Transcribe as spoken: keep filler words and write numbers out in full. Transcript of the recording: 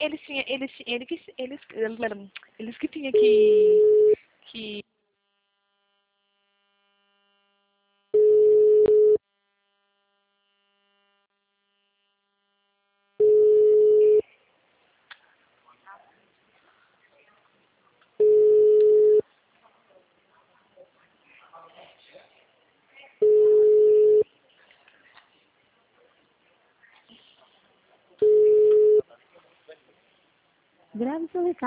eles tinham, eles, eles, eles, eles, eles que tinham que, que Grave seu recado.